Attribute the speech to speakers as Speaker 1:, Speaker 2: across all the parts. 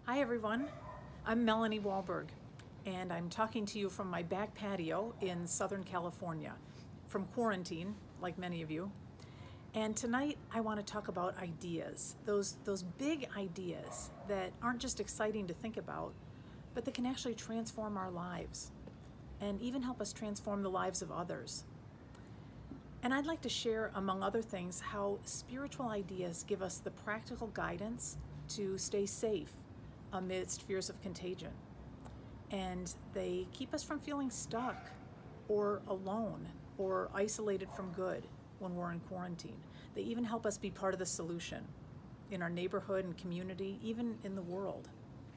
Speaker 1: Hi everyone, I'm Melanie Wahlberg, and I'm talking to you from my back patio in Southern California, from quarantine, like many of you. And tonight I want to talk about ideas, those big ideas that aren't just exciting to think about, but that can actually transform our lives and even help us transform the lives of others. And I'd like to share, among other things, how spiritual ideas give us the practical guidance to stay safe amidst fears of contagion. And they keep us from feeling stuck or alone or isolated from good when we're in quarantine. They even help us be part of the solution in our neighborhood and community, even in the world.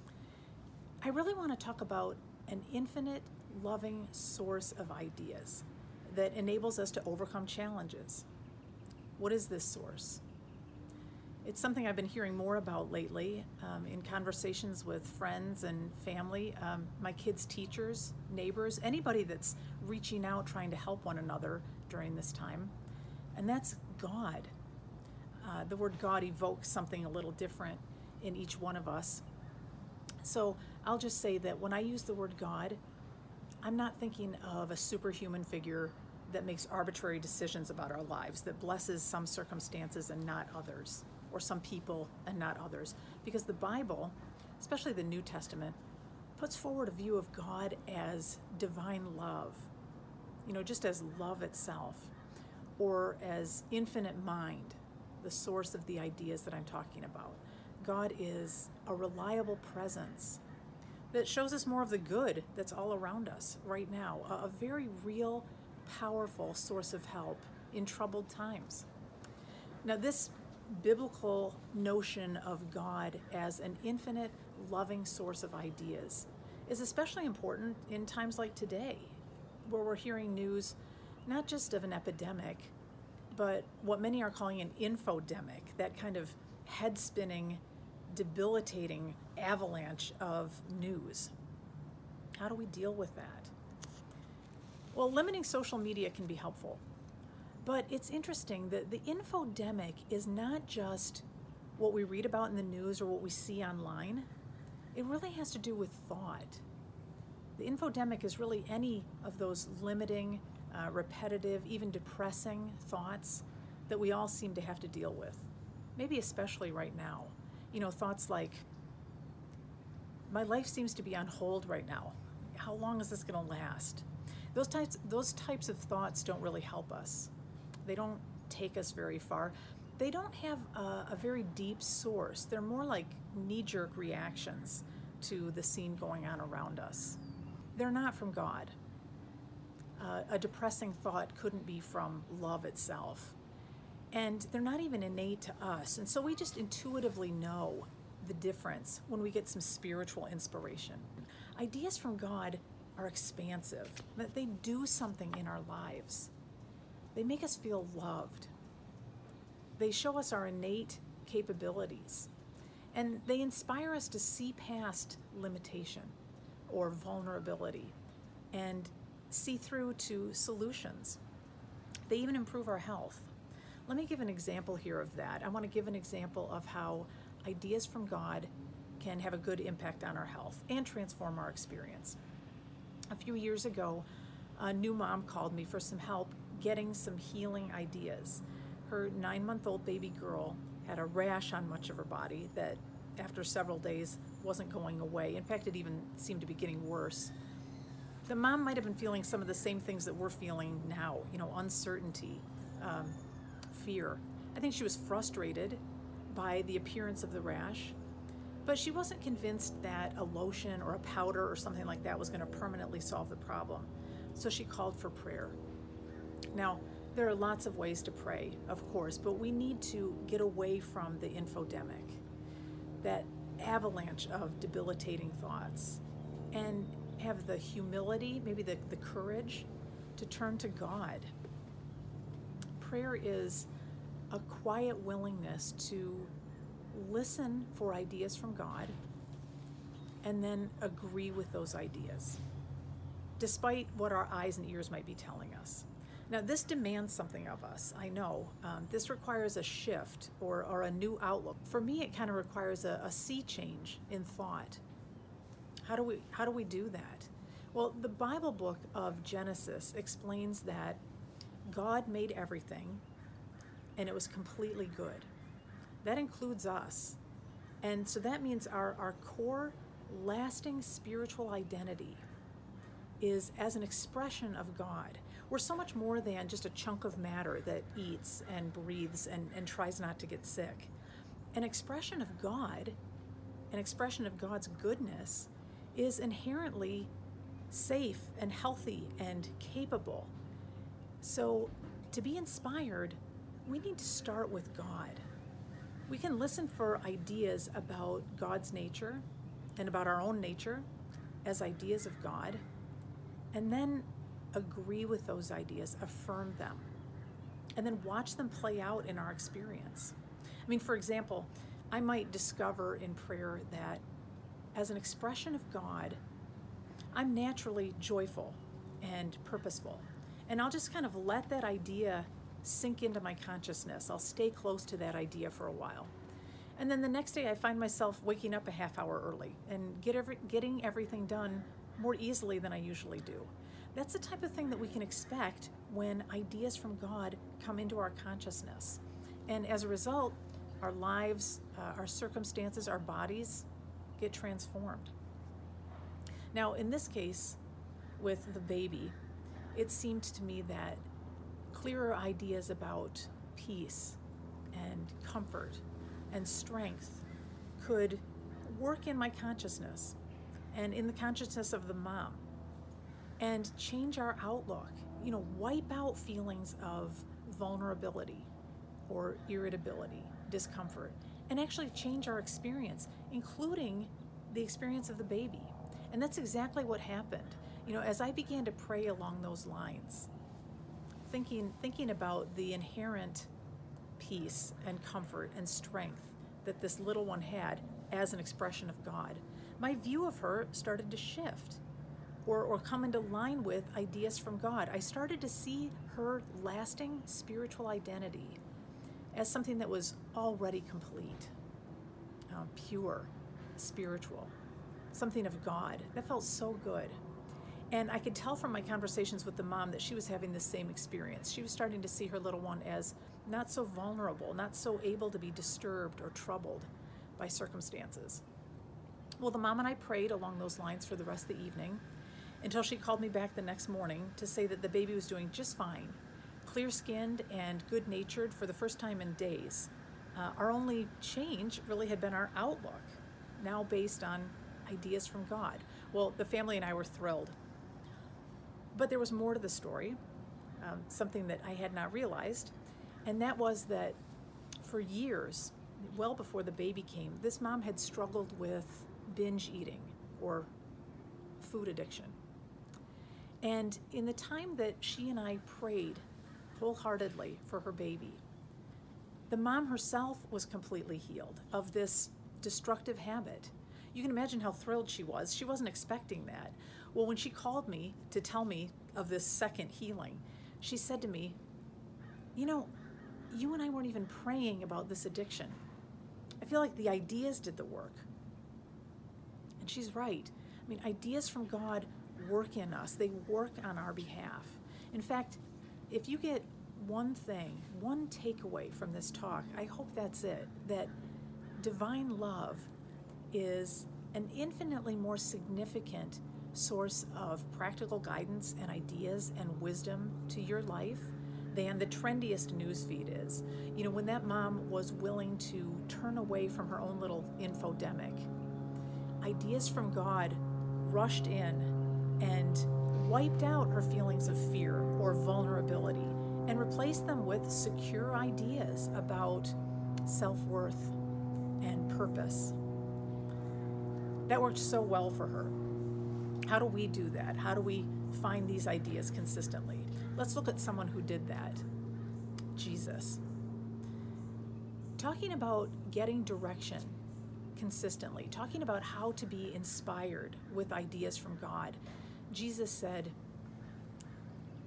Speaker 1: I really want to talk about an infinite, loving source of ideas that enables us to overcome challenges. What is this source? It's something I've been hearing more about lately in conversations with friends and family, my kids' teachers, neighbors, anybody that's reaching out trying to help one another during this time. And that's God. The word God evokes something a little different in each one of us. So I'll just say that when I use the word God, I'm not thinking of a superhuman figure that makes arbitrary decisions about our lives, that blesses some circumstances and not others, or some people and not others. Because the Bible, especially the New Testament, puts forward a view of God as divine love, just as love itself, or as infinite mind, the source of the ideas that I'm talking about. God is a reliable presence that shows us more of the good that's all around us right now, a very real, powerful source of help in troubled times. Now, this biblical notion of God as an infinite, loving source of ideas is especially important in times like today, where we're hearing news not just of an epidemic, but what many are calling an infodemic, that kind of head-spinning, debilitating avalanche of news. How do we deal with that? Well, limiting social media can be helpful. But it's interesting that the infodemic is not just what we read about in the news or what we see online. It really has to do with thought. The infodemic is really any of those limiting, repetitive, even depressing thoughts that we all seem to have to deal with, maybe especially right now. Thoughts like, my life seems to be on hold right now. How long is this going to last? Those types of thoughts don't really help us. They don't take us very far. They don't have a very deep source. They're more like knee-jerk reactions to the scene going on around us. They're not from God. A depressing thought couldn't be from love itself. And they're not even innate to us. And so we just intuitively know the difference when we get some spiritual inspiration. Ideas from God are expansive, that they do something in our lives. They make us feel loved. They show us our innate capabilities. And they inspire us to see past limitation or vulnerability and see through to solutions. They even improve our health. Let me give an example here of that. I want to give an example of how ideas from God can have a good impact on our health and transform our experience. A few years ago, a new mom called me for some help getting some healing ideas. Her 9-month-old baby girl had a rash on much of her body that after several days wasn't going away. In fact, it even seemed to be getting worse. The mom might have been feeling some of the same things that we're feeling now, uncertainty, fear. I think she was frustrated by the appearance of the rash, but she wasn't convinced that a lotion or a powder or something like that was going to permanently solve the problem. So she called for prayer. Now, there are lots of ways to pray, of course, but we need to get away from the infodemic, that avalanche of debilitating thoughts, and have the humility, maybe the courage to turn to God. Prayer is a quiet willingness to listen for ideas from God and then agree with those ideas, despite what our eyes and ears might be telling us. Now, this demands something of us, I know. This requires a shift or a new outlook. For me, it kind of requires a sea change in thought. How do we do that? Well, the Bible book of Genesis explains that God made everything and it was completely good. That includes us. And so that means our core, lasting spiritual identity is as an expression of God. We're so much more than just a chunk of matter that eats and breathes and tries not to get sick. An expression of God, an expression of God's goodness, is inherently safe and healthy and capable. So to be inspired, we need to start with God. We can listen for ideas about God's nature and about our own nature as ideas of God, and then agree with those ideas, affirm them, and then watch them play out in our experience. I mean, for example, I might discover in prayer that as an expression of God, I'm naturally joyful and purposeful. And I'll just kind of let that idea sink into my consciousness. I'll stay close to that idea for a while. And then the next day I find myself waking up a half hour early and getting everything done more easily than I usually do. That's the type of thing that we can expect when ideas from God come into our consciousness. And as a result, our lives, our circumstances, our bodies get transformed. Now, in this case, with the baby, it seemed to me that clearer ideas about peace and comfort and strength could work in my consciousness and in the consciousness of the mom and change our outlook, wipe out feelings of vulnerability or irritability, discomfort, and actually change our experience, including the experience of the baby. And that's exactly what happened. As I began to pray along those lines, thinking about the inherent peace and comfort and strength that this little one had as an expression of God, my view of her started to shift or come into line with ideas from God. I started to see her lasting spiritual identity as something that was already complete, pure, spiritual, something of God. That felt so good. And I could tell from my conversations with the mom that she was having the same experience. She was starting to see her little one as not so vulnerable, not so able to be disturbed or troubled by circumstances. Well, the mom and I prayed along those lines for the rest of the evening until she called me back the next morning to say that the baby was doing just fine, clear-skinned and good-natured for the first time in days. Our only change really had been our outlook, now based on ideas from God. Well, the family and I were thrilled. But there was more to the story, something that I had not realized, and that was that for years, well before the baby came, this mom had struggled with binge eating or food addiction. And in the time that she and I prayed wholeheartedly for her baby, the mom herself was completely healed of this destructive habit. You can imagine how thrilled she was. She wasn't expecting that. Well, when she called me to tell me of this second healing, she said to me, you and I weren't even praying about this addiction. I feel like the ideas did the work. And she's right. I mean, ideas from God work in us. They work on our behalf. In fact, if you get one thing, one takeaway from this talk, I hope that's it, that divine love is an infinitely more significant source of practical guidance and ideas and wisdom to your life than the trendiest news feed is. When that mom was willing to turn away from her own little infodemic, ideas from God rushed in and wiped out her feelings of fear or vulnerability and replaced them with secure ideas about self-worth and purpose. That worked so well for her. How do we do that? How do we find these ideas consistently? Let's look at someone who did that. Jesus. Talking about getting direction consistently, talking about how to be inspired with ideas from God, Jesus said,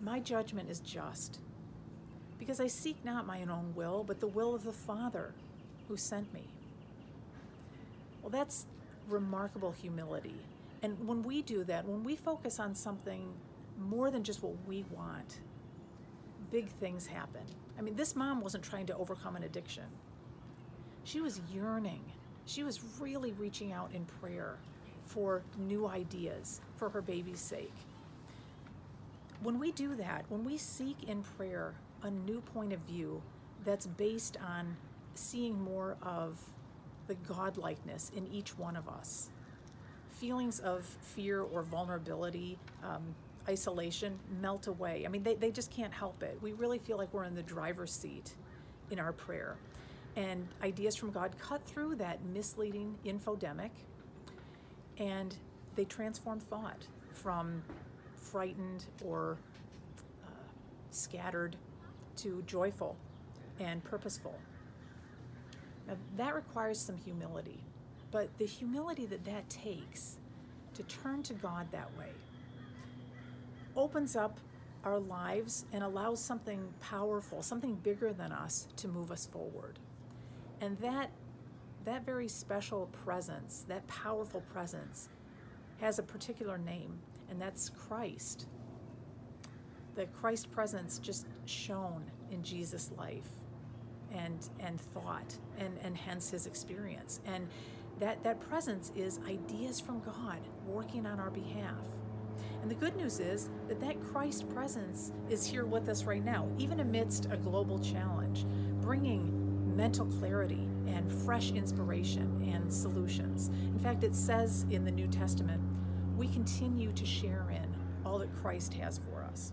Speaker 1: my judgment is just, because I seek not mine own will, but the will of the Father who sent me. Well, that's remarkable humility. And when we do that, when we focus on something more than just what we want, big things happen. I mean, this mom wasn't trying to overcome an addiction. She was yearning. She was really reaching out in prayer for new ideas for her baby's sake. When we do that, when we seek in prayer a new point of view that's based on seeing more of the godlikeness in each one of us, feelings of fear or vulnerability, isolation melt away. I mean, they just can't help it. We really feel like we're in the driver's seat in our prayer. And ideas from God cut through that misleading infodemic, and they transform thought from frightened or scattered to joyful and purposeful. Now, that requires some humility, but the humility that takes to turn to God that way opens up our lives and allows something powerful, something bigger than us to move us forward. And that very special presence, that powerful presence, has a particular name, and that's Christ. The Christ presence just shone in Jesus' life and thought, and hence his experience. And that presence is ideas from God working on our behalf. And the good news is that Christ presence is here with us right now, even amidst a global challenge, bringing mental clarity and fresh inspiration and solutions. In fact, it says in the New Testament, we continue to share in all that Christ has for us.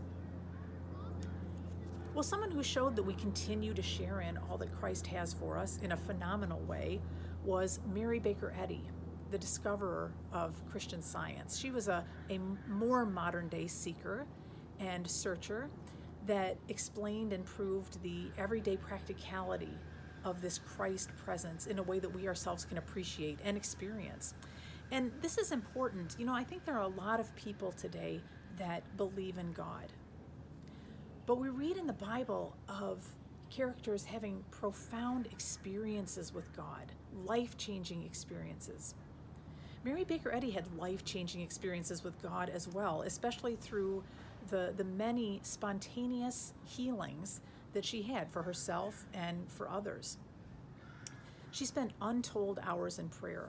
Speaker 1: Well, someone who showed that we continue to share in all that Christ has for us in a phenomenal way was Mary Baker Eddy, the discoverer of Christian Science. She was a more modern day seeker and searcher that explained and proved the everyday practicality of this Christ presence in a way that we ourselves can appreciate and experience. And this is important. You know, I think there are a lot of people today that believe in God. But we read in the Bible of characters having profound experiences with God, life-changing experiences. Mary Baker Eddy had life-changing experiences with God as well, especially through the many spontaneous healings that she had for herself and for others. She spent untold hours in prayer,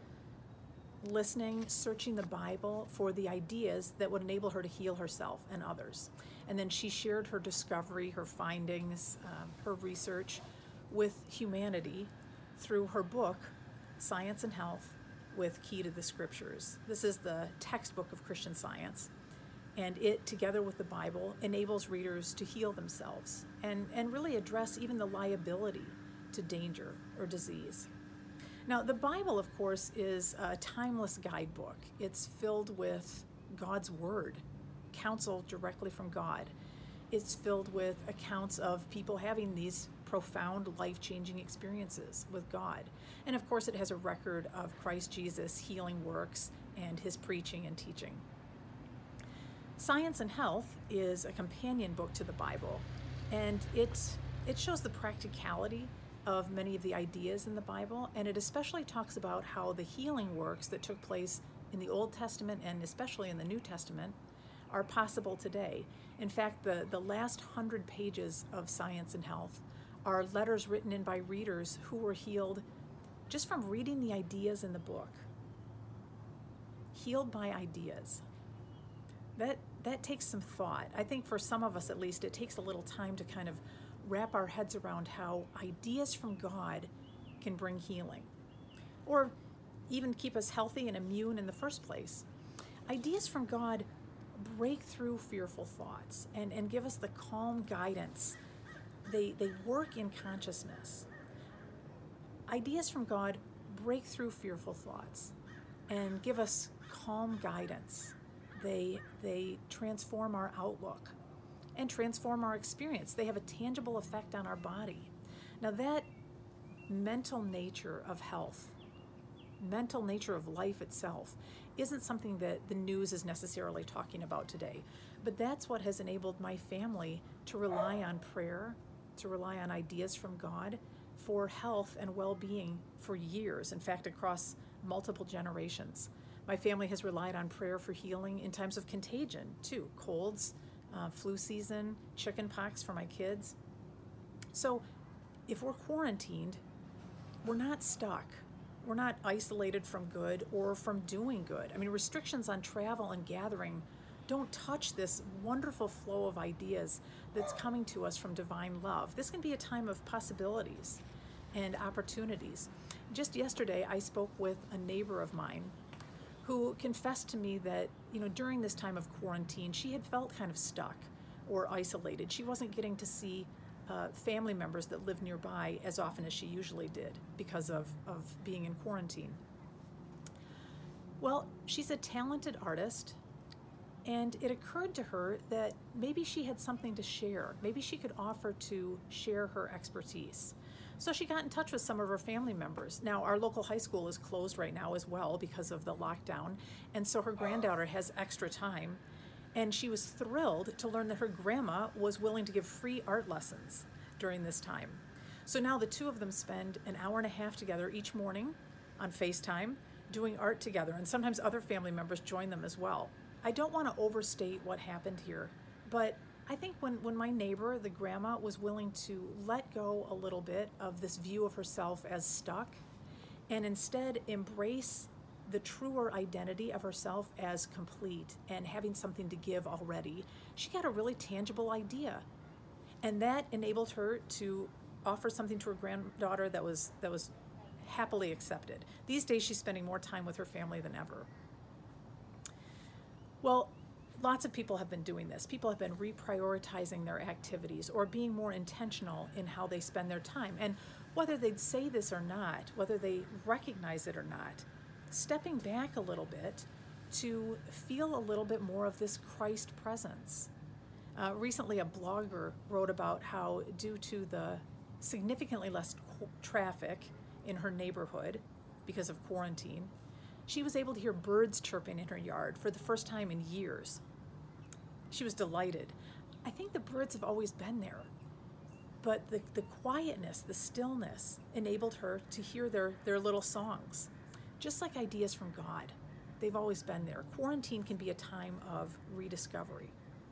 Speaker 1: listening, searching the Bible for the ideas that would enable her to heal herself and others. And then she shared her discovery, her findings, her research with humanity through her book, Science and Health with Key to the Scriptures. This is the textbook of Christian Science, and it, together with the Bible, enables readers to heal themselves and really address even the liability to danger or disease. Now, the Bible, of course, is a timeless guidebook. It's filled with God's Word, counsel directly from God. It's filled with accounts of people having these profound, life-changing experiences with God. And of course, it has a record of Christ Jesus' healing works and his preaching and teaching. Science and Health is a companion book to the Bible, and it shows the practicality of many of the ideas in the Bible, and it especially talks about how the healing works that took place in the Old Testament and especially in the New Testament are possible today. In fact, the last 100 pages of Science and Health are letters written in by readers who were healed just from reading the ideas in the book. Healed by ideas. That takes some thought. I think for some of us at least, it takes a little time to kind of wrap our heads around how ideas from God can bring healing, or even keep us healthy and immune in the first place. Ideas from God break through fearful thoughts and give us the calm guidance. They work in consciousness. Ideas from God break through fearful thoughts and give us calm guidance. They transform our outlook and transform our experience. They have a tangible effect on our body. Now, that mental nature of health, mental nature of life itself isn't something that the news is necessarily talking about today. But that's what has enabled my family to rely on prayer, to rely on ideas from God for health and well-being for years, in fact, across multiple generations. My family has relied on prayer for healing in times of contagion, too. Colds, flu season, chicken pox for my kids. So if we're quarantined, we're not stuck. We're not isolated from good or from doing good. I mean, restrictions on travel and gathering don't touch this wonderful flow of ideas that's coming to us from divine love. This can be a time of possibilities and opportunities. Just yesterday, I spoke with a neighbor of mine who confessed to me that, during this time of quarantine, she had felt kind of stuck or isolated. She wasn't getting to see family members that lived nearby as often as she usually did because of being in quarantine. Well, she's a talented artist, and it occurred to her that maybe she had something to share. Maybe she could offer to share her expertise. So she got in touch with some of her family members. Now, our local high school is closed right now as well because of the lockdown, and so her granddaughter has extra time, and she was thrilled to learn that her grandma was willing to give free art lessons during this time. So now the two of them spend an hour and a half together each morning on FaceTime doing art together, and sometimes other family members join them as well. I don't want to overstate what happened here, but I think when my neighbor, the grandma, was willing to let go a little bit of this view of herself as stuck and instead embrace the truer identity of herself as complete and having something to give already, she got a really tangible idea. And that enabled her to offer something to her granddaughter that was happily accepted. These days she's spending more time with her family than ever. Well, lots of people have been doing this. People have been reprioritizing their activities or being more intentional in how they spend their time. And whether they'd say this or not, whether they recognize it or not, stepping back a little bit to feel a little bit more of this Christ presence. Recently, a blogger wrote about how, due to the significantly less traffic in her neighborhood because of quarantine, she was able to hear birds chirping in her yard for the first time in years. She was delighted. I think the birds have always been there, but the quietness, the stillness enabled her to hear their little songs. Just like ideas from God, they've always been there. Quarantine can be a time of rediscovery.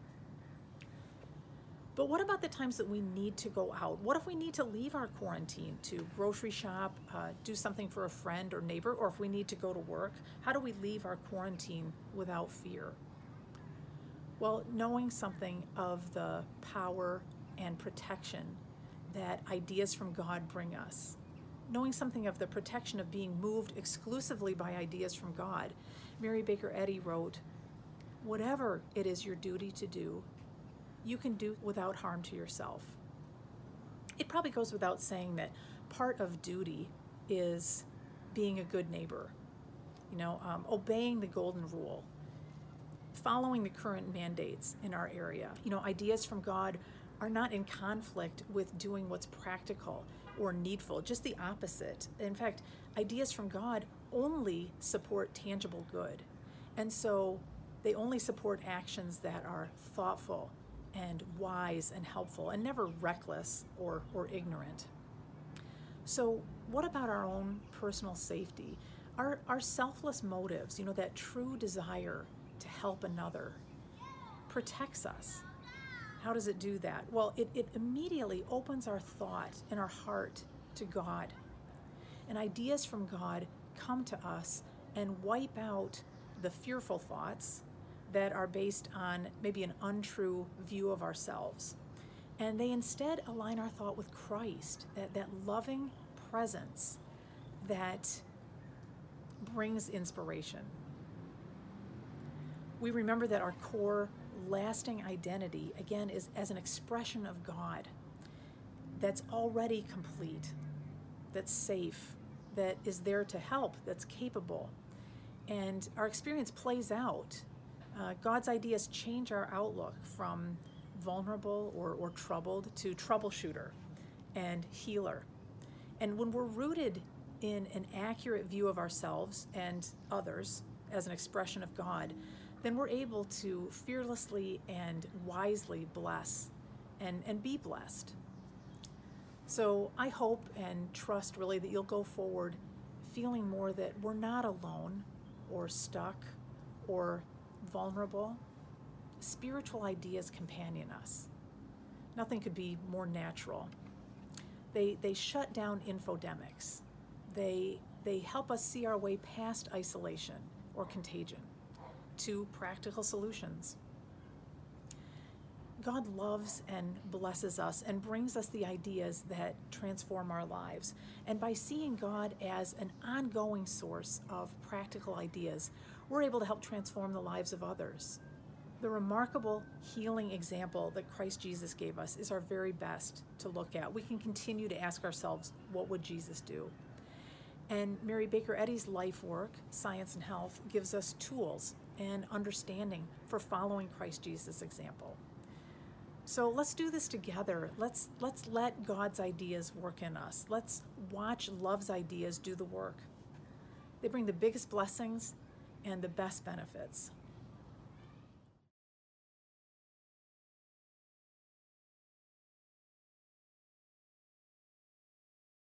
Speaker 1: But what about the times that we need to go out? What if we need to leave our quarantine to grocery shop, do something for a friend or neighbor, or if we need to go to work? How do we leave our quarantine without fear? Well, knowing something of the power and protection that ideas from God bring us, knowing something of the protection of being moved exclusively by ideas from God. Mary Baker Eddy wrote, "Whatever it is your duty to do, you can do without harm to yourself." It probably goes without saying that part of duty is being a good neighbor, obeying the golden rule, following the current mandates in our area. Ideas from God are not in conflict with doing what's practical or needful, just the opposite. In fact, ideas from God only support tangible good. And so they only support actions that are thoughtful and wise and helpful and never reckless or ignorant. So what about our own personal safety? Our selfless motives, that true desire to help another, protects us. How does it do that? Well, it immediately opens our thought and our heart to God. And ideas from God come to us and wipe out the fearful thoughts that are based on maybe an untrue view of ourselves. And they instead align our thought with Christ, that loving presence that brings inspiration. We remember that our core lasting identity, again, is as an expression of God that's already complete, that's safe, that is there to help, that's capable. And our experience plays out. God's ideas change our outlook from vulnerable or troubled to troubleshooter and healer. And when we're rooted in an accurate view of ourselves and others as an expression of God, then we're able to fearlessly and wisely bless and be blessed. So I hope and trust really that you'll go forward feeling more that we're not alone or stuck or vulnerable. Spiritual ideas companion us. Nothing could be more natural. They shut down infodemics. They help us see our way past isolation or contagion to practical solutions. God loves and blesses us and brings us the ideas that transform our lives. And by seeing God as an ongoing source of practical ideas, we're able to help transform the lives of others. The remarkable healing example that Christ Jesus gave us is our very best to look at. We can continue to ask ourselves, what would Jesus do? And Mary Baker Eddy's life work, Science and Health, gives us tools and understanding for following Christ Jesus' example. So let's do this together. Let's let God's ideas work in us. Let's watch love's ideas do the work. They bring the biggest blessings and the best benefits.